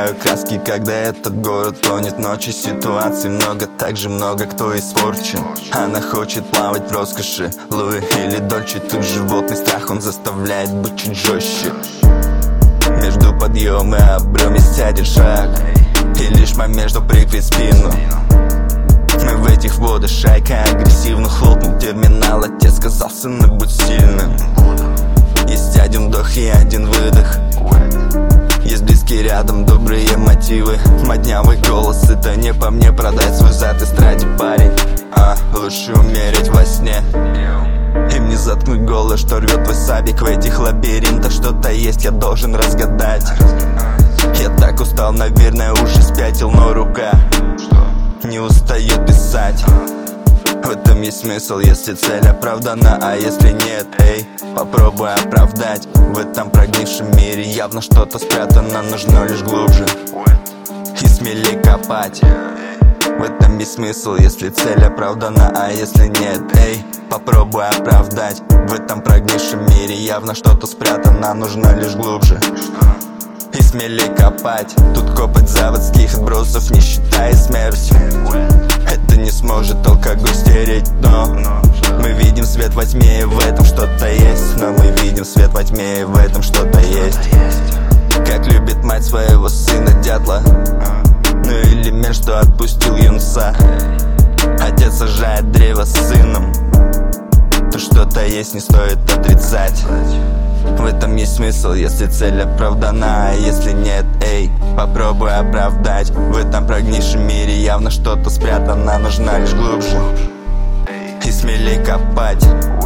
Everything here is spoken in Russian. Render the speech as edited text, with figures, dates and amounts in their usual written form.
сгущаю краски, когда этот город тонет в ночи. Ситуаций много, также много кто испорчен. Она хочет плавать в роскоши, Луи или Дольче. Тут животный страх, он заставляет быть чуть жестче. Между подъем и обрём есть один шаг, и лишь момент, что прикрыть спину. Мы в этих водах, шайка агрессивно хлопнул терминал. Отец сказал: сынок, будь сильным. Есть один вдох и один выдох. Есть близкие рядом, добрые мотивы. Моднявый голос, это не по мне. Продать свой зад эстраде, парень. Лучше умереть во сне. Им не заткнуть голос, что рвет твой сабик. В этих лабиринтах что-то есть, я должен разгадать. Я так устал, наверное, уже спятил, но рука не устает писать. В этом есть смысл, если цель оправдана, а если нет, эй, попробуй оправдать. В этом прогнившем мире явно что-то спрятано, нужно лишь глубже и смелее копать. В этом есть смысл, если цель оправдана, а если нет, эй, попробуй оправдать. В этом прогнившем мире явно что-то спрятано, нужно лишь глубже и смелее копать. Тут копоть заводских отбросов, не считая смерть. Это не сможет алкоголь стереть, но мы видим свет во тьме, и в этом что-то есть. Но мы видим свет во тьме, и в этом что-то есть. Как любит мать своего сына дятла, ну или мир, что отпустил юнца. Отец сажает древо с сыном. То что-то есть, не стоит отрицать. В этом есть смысл, если цель оправдана, а если нет, эй, попробуй оправдать. В этом прогнившем мире явно что-то спрятано, нужно лишь глубже и смелее копать.